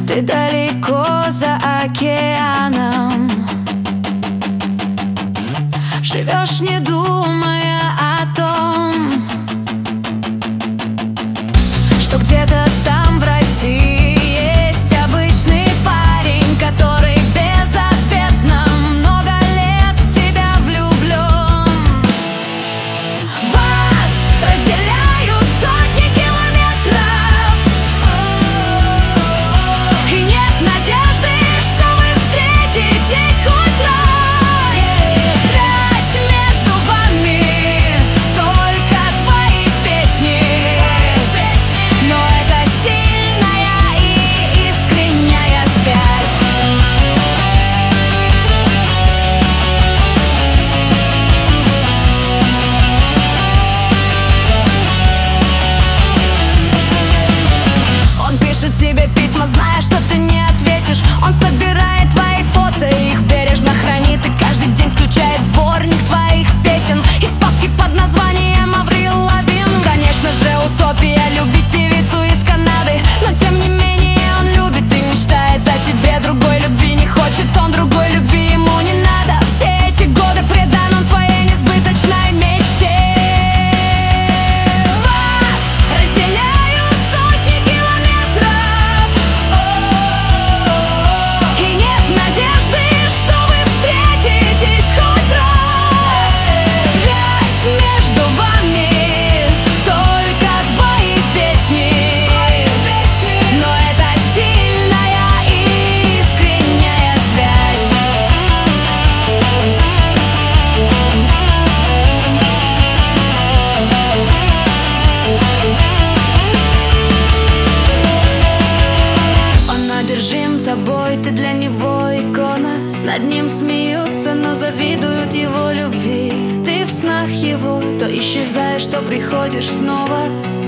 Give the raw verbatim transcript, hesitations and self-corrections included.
Ты далеко за океаном, живешь, не думая о том, что где-то там в России есть обычный парень, который безответно много лет в тебя влюблен. Вас разделяют сотни километров, и нет надежды, что вы встретитесь хоть раз. Связь между вами только твои песни, но это сильная и искренняя связь. Он пишет тебе письма, зная, что ты не ответишь. Он собирает твои фото, их бережно хранит, и каждый день включает сборник твоих песен из папки под названием Аврил Лавин. Конечно же, утопия любить певицу из Канады, но тем не менее он любит и мечтает о тебе. Другой любви не хочет он, другой любви ему не надо. Все эти годы предан он своей несбыточной мечте. Вас разделяют сотни километров, и нет надежды, что вы встретитесь хоть раз. Связь между вами только твои песни, но это сильная и искренняя связь. Он одержим тобой, ты для него икона. Над ним смеются, но завидуют его любви. Ты в снах его, то исчезаешь, то приходишь снова.